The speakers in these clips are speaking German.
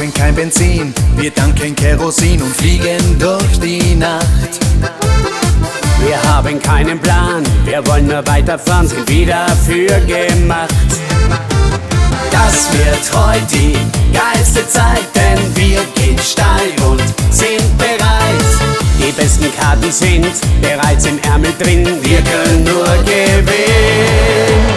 brauchen kein Benzin, wir tanken Kerosin und fliegen durch die Nacht. Wir haben keinen Plan, wir wollen nur weiterfahren, sind wieder dafür gemacht. Das wird heute die geilste Zeit, denn wir gehen steil und sind bereit. Die besten Karten sind bereits im Ärmel drin, Wir können nur gewinnen.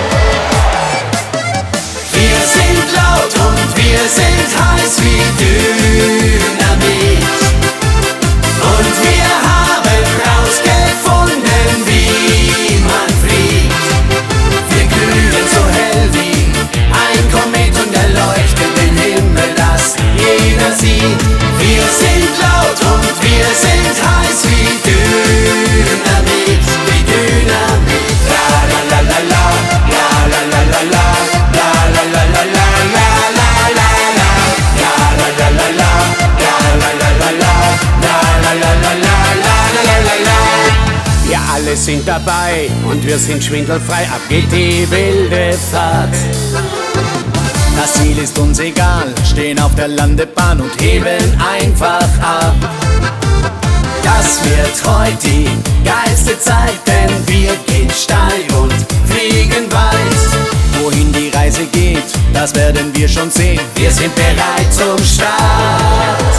Wir sind laut und wir sind heiß wie Dynamit. Und wir haben rausgefunden, wie man fliegt. Wir glühen so hell wie ein Komet und erleuchten den Himmel, dass jeder sieht. Wir sind laut und wir sind heiß wie Dynamit, wie Dynamit. La la la la la, la la la la la, la la la la la, la la la la, la la la la la, la la la la la, la la la la la, la la la. wir alle sind dabei und wir sind schwindelfrei, ab geht die wilde Fahrt. Das Ziel ist uns egal, stehen auf der Landebahn und heben einfach ab. Das wird heute die geilste Zeit, denn wir gehen steil und fliegen weit. Wohin die Reise geht, das werden wir schon sehen. Wir sind bereit zum Start.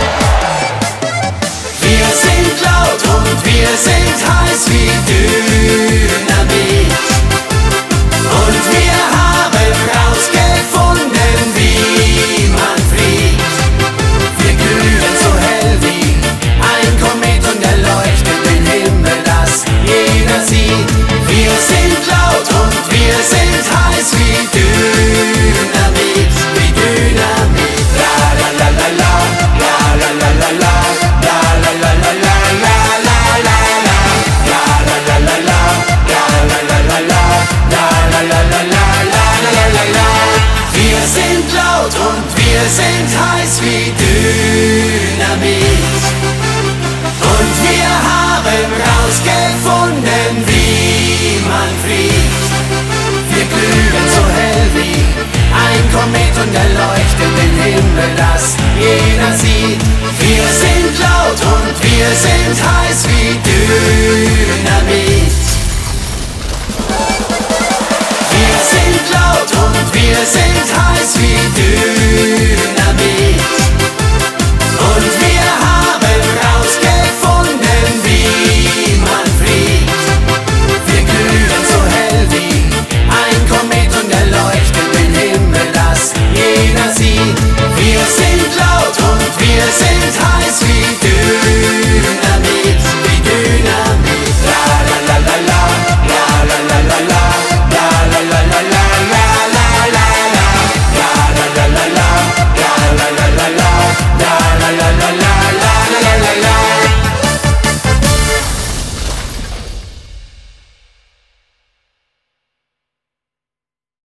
Wir sind laut und wir sind heiß wie Dynamit. Und wir haben rausgefunden, wie man fliegt. Wir glühen so hell wie ein Komet und erleuchten den Himmel, dass jeder sieht. Wir sind laut und wir sind heiß wie Dynamit, wie Dynamit. La la la la la, la la la la la, la la la la la, la la la la, la la la la la, la la la la la, la la la la la, la la la la. Wir sind laut und wir sind heiß wie Dynamit. Und wir haben rausgefunden, wie man fliegt. Wir glühen so hell wie ein Komet und erleuchten den Himmel, dass jeder sieht.